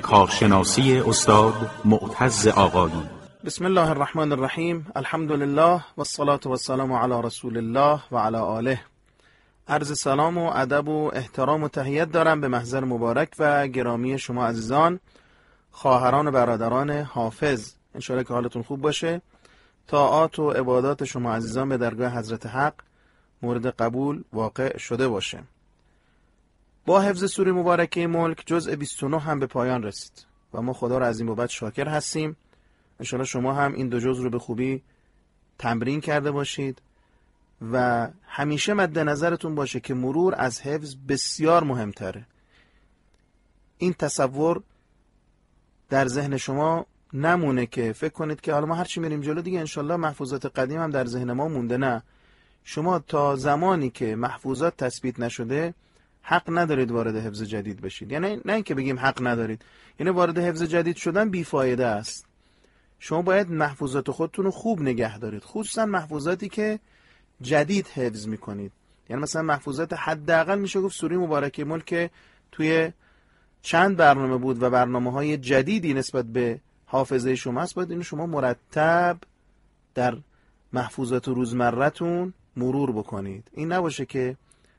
کارشناسی استاد معتز آقایی. بسم الله الرحمن الرحیم. الحمد لله و الصلاة و السلام علی رسول الله و علی آله. عرض سلام و ادب و احترام و تحیت دارم به محضر مبارک و گرامی شما عزیزان، خواهران و برادران حافظ. انشاءالله که حالتون خوب باشه. طاعات و عبادات شما عزیزان به درگاه حضرت حق مورد قبول واقع شده باشه. با حفظ سوره مبارکه ملک جزء 29 هم به پایان رسید و ما خدا را از این بابت شاکر هستیم. انشاءالله شما هم این دو جزء رو به خوبی تمرین کرده باشید و همیشه مد نظرتون باشه که مرور از حفظ بسیار مهمتره. این تصور در ذهن شما نمونه که فکر کنید که حالا ما هرچی میریم جلو دیگه انشالله محفوظات قدیم هم در ذهن ما مونده. نه، شما تا زمانی که محفوظات تثبیت نشده حق ندارید وارد حفظ جدید بشید. یعنی نه اینکه بگیم حق ندارید، یعنی وارد حفظ جدید شدن بیفایده است. شما باید محفوظات خودتون رو خوب نگه دارید، خصوصا محفوظاتی که جدید حفظ میکنید. یعنی مثلا محفوظات حداقل میشه گفت سوره مبارکه ملک توی چند برنامه بود و برنامه‌های جدیدی نسبت به حافظه شما است، باید اینو شما مرتب در محفوظات روزمره‌تون مرور بکنید. این نباشه که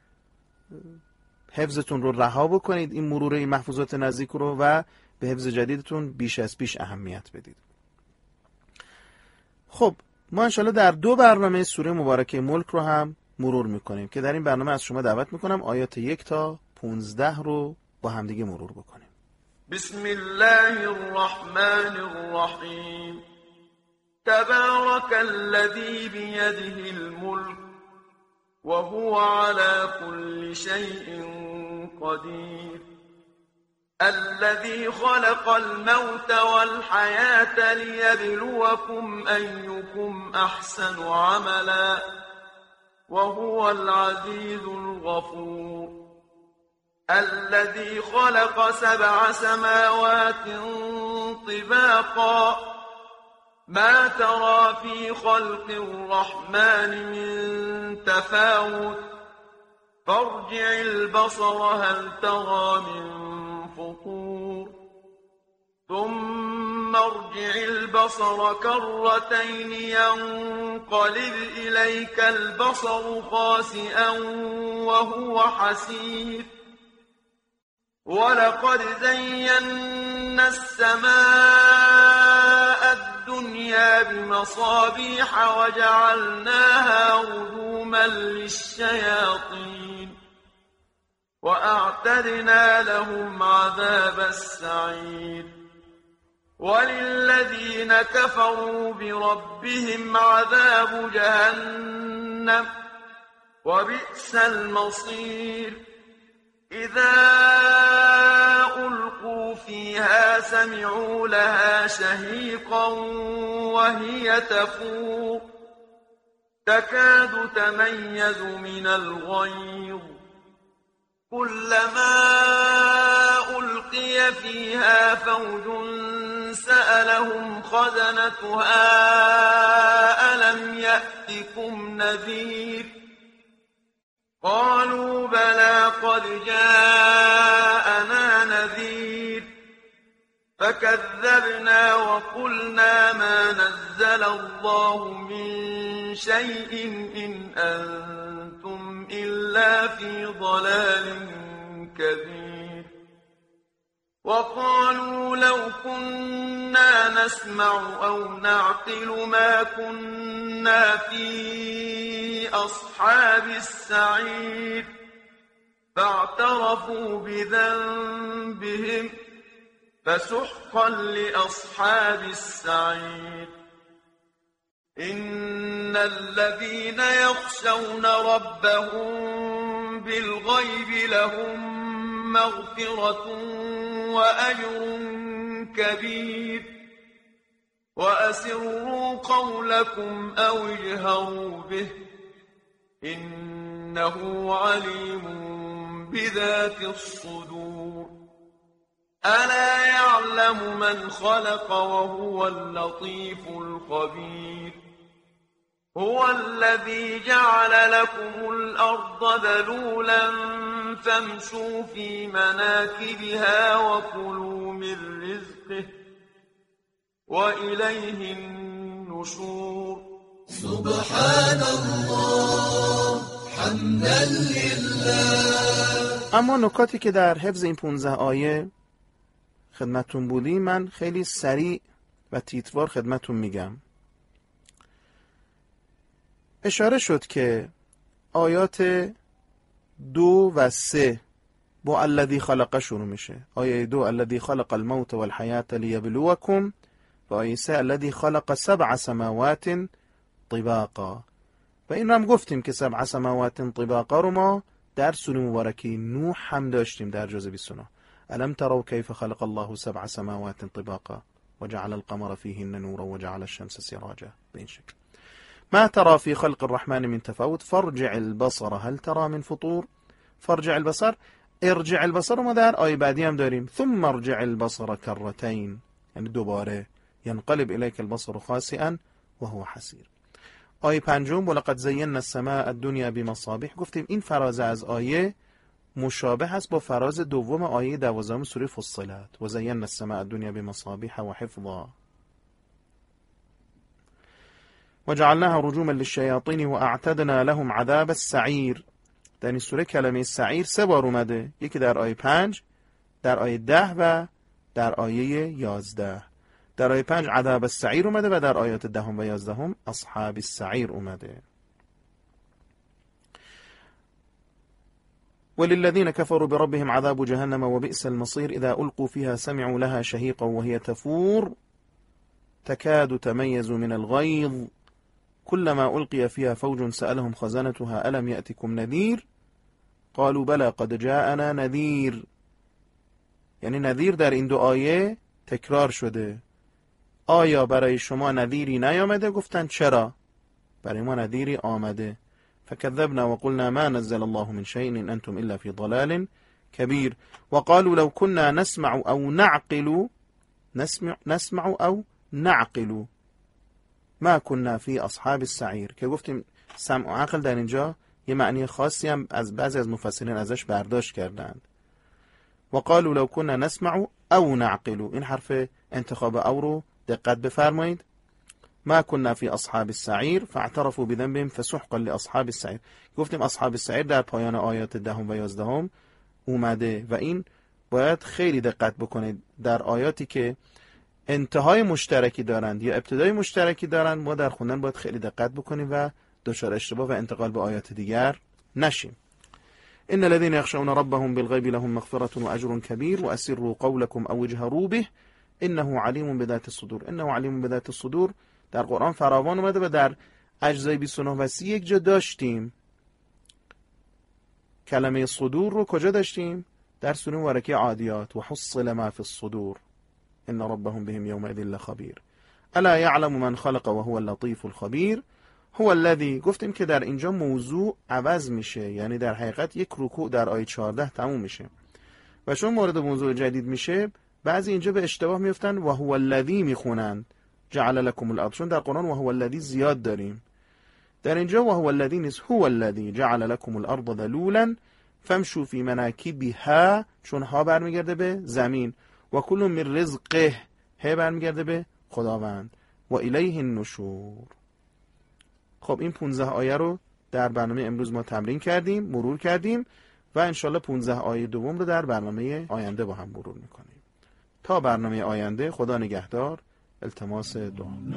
حفظتون رو رها بکنید این مرور این محفوظات نزدیک رو و به حفظ جدیدتون بیش از پیش اهمیت بدید. خب ما انشاءالله در 2 برنامه سوره مبارکه ملک رو هم مرور میکنیم که در این برنامه از شما دعوت میکنم آیات 1 تا 15 رو با همدیگه مرور بکنیم. بسم الله الرحمن الرحیم. تبارک الذی بیده الملک وهو على كل شيء قدير الذي خلق الموت والحياة ليبلوكم أيكم أحسن عملا وهو العزيز الغفور الذي خلق 7 سماوات طباقا ما ترى في خلق الرحمن من تفاوت فارجع البصر هل ترى من فطور ثم ارجع البصر كرتين ينقلب إليك البصر خاسئا وهو حسير ولقد زينا السماء الدنيا بمصابيح وجعلناها رجوما للشياطين وأعتدنا لهم عذاب السعير وللذين كفروا بربهم عذاب جهنم وبئس المصير إذا ألقوا فيها سمعوا لها شهيقا وهي تفور تكاد تميز من الغيظ كلما ألقي فيها فوج سألهم خزنتها ألم يأتكم نذير قالوا بلى قد جاءنا نذير فكذبنا وقلنا ما نزل الله من شيء إن أنتم إلا في ضلال كبير وقالوا لو كنا نسمع أو نعقل ما كنا في أصحاب السعير فاعترفوا بذنبهم فسحقا لأصحاب السعير إن الذين يخشون ربهم بالغيب لهم مغفرة وأجر كبير وأسروا قولكم أو اجهروا به إنه عليم بذات الصدور ألا يعلم من خلق وهو اللطيف الخبير هو الذي جعل لكم الأرض ذلولا فامشوا في مناكبها وكلوا من رزقه وإليه النشور. سبحان الله حمدا لله. اما نکاتی که در حفظ این 15 آیه خدمتون بودیم من خیلی سریع و تیتروار خدمتون میگم. اشاره شد که آیات 2 و 3 با الذی خلق شروع میشه. آیه 2 الذی خلق الموت والحیات لیبلوکم و آیه 3 الذی خلق 7 سماوات طباقا. و این رو هم گفتیم که 7 سماوات طباقا رو ما در سوره مبارکه نوح هم داشتیم در جزء 29. الم تروا کیف خلق الله 7 سماوات طباقا وجعل القمر فيهن نورا وجعل الشمس سراجا. به این شکل. ما ترى في خلق الرحمن من تفاوت فارجع البصر هل ترى من فطور. فارجع البصر، ارجع البصر ما در آیه بعدی هم داریم ثم ارجع البصر کرتین، یعنی دوباره ينقلب الیک البصر خاسئا وهو حسیر. آیه 5 ولقد زینا السماء الدنیا بمصابیح. گفتیم این فراز از آیه مشابه است با فراز دوم آیه 12 سوره فصلت و زینا السماء الدنیا بمصابیح و حفظا وجعلناها رجوما للشياطين واعتدنا لهم عذاب السعير. در این سوره کلمه سعیر 3 بار اومده، یکی در آیه 5، در آیه 10 و در آیه 11. در آیه 5 عذاب السعیر اومده و در آیات 10 و 11 اصحاب السعیر اومده. وللذين كفروا بربهم عذاب جهنم وبئس المصير إذا ألقوا فيها سمعوا لها شهيقا وهي تفور تكاد تميز من الغيظ كلما ألقي فيها فوج سألهم خزنتها ألم يأتكم نذير قالوا بلى قد جاءنا نذير. یعنی نذیر در این 2 آیه تکرار شده. آیا برای شما نذیری نیامده؟ گفتن چرا؟ برای ما نذیری آمده. فكذبنا وقلنا ما نزل الله من شيء إن أنتم إلا في ضلال كبير وقالوا لو كنا نسمع أو نعقل نسمع أو نعقل ما كنا في أصحاب السعير. که گفتیم سمع و عقل در اینجا یه معنی خاصی هم از بعضی از مفسرین ازش برداشت کردند. وقالوا لو كنا نسمع أو نعقل، این حرف انتخاب او رو دقت بفرمایید. ما كنا في اصحاب السعير فاعترفوا بذنبهم فسحقا لاصحاب السعير. گفتیم اصحاب السعير در پایان آیات 10 و 11 اومده و این باید خیلی دقت بکنید. در آیاتی که انتهای مشترکی دارند یا ابتدای مشترکی دارند ما در خوندن باید خیلی دقت بکنیم و دچار اشتباه و انتقال به آیات دیگر نشیم. ان الذين يخشون ربهم بالغيب لهم مغفرة واجر كبير واسروا قولكم او اجهروا به انه علیم بذات الصدور. انه علیم بذات الصدور در قرآن فراوان اومده و در اجزای 29 و 30 یک جا داشتیم. کلمه صدور رو کجا داشتیم؟ در سوره مبارکه عادیات و حصل ما فی الصدور ان ربهم بهم یومئذ لخبیر الا یعلم من خلق و هو اللطیف الخبیر. هو الذی، گفتیم که در اینجا موضوع عوض میشه، یعنی در حقیقت یک رکوع در آیه 14 تموم میشه و چون مورد موضوع جدید میشه بعضی اینجا به اشتباه میفتن و هو الذی میخونند جعل لكم الارض، چون در قرآن و هو الذی زیاد داریم. در اینجا و هو الذی نیست، هو الذی جعل لكم الارض ذلولا فامشوا فی مناکبها، چون ها برمیگرده به زمین و کل من رزقه، ه برمیگرده به خداوند و الیه النشور. خب این 15 آیه رو در برنامه امروز ما تمرین کردیم، مرور کردیم و انشالله 15 آیه دوم رو در برنامه آینده با هم مرور میکنیم. تا برنامه آینده، خدا نگهدار. التماس دعا.